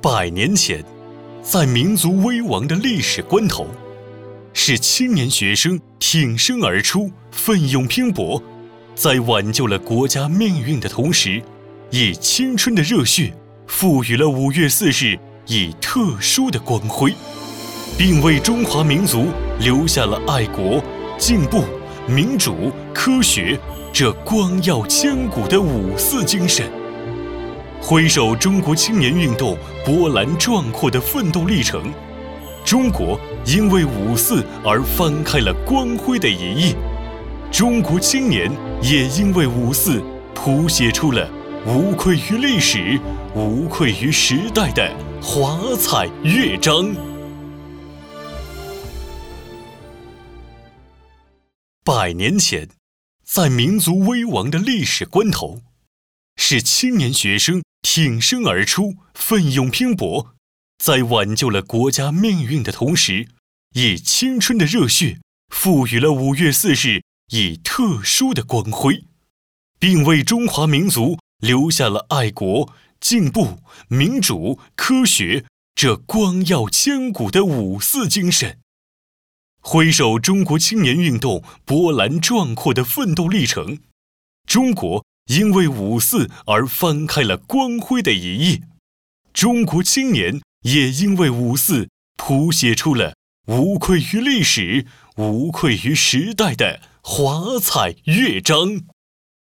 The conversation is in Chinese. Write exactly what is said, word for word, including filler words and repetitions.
百年前，在民族危亡的历史关头，是青年学生挺身而出，奋勇拼搏，在挽救了国家命运的同时，以青春的热血赋予了五月四日以特殊的光辉，并为中华民族留下了爱国、进步、民主、科学这光耀千古的五四精神。回首中国青年运动波澜壮阔的奋斗历程，中国因为五四而翻开了光辉的一页，中国青年也因为五四谱写出了无愧于历史、无愧于时代的华彩乐章。百年前，在民族危亡的历史关头，是青年学生挺身而出，奋勇拼搏，在挽救了国家命运的同时，以青春的热血赋予了五月四日以特殊的光辉，并为中华民族留下了爱国、进步、民主、科学这光耀千古的五四精神。回首中国青年运动波澜壮阔的奋斗历程，中国因为五四而翻开了光辉的一页，中国青年也因为五四谱写出了无愧于历史、无愧于时代的华彩乐章。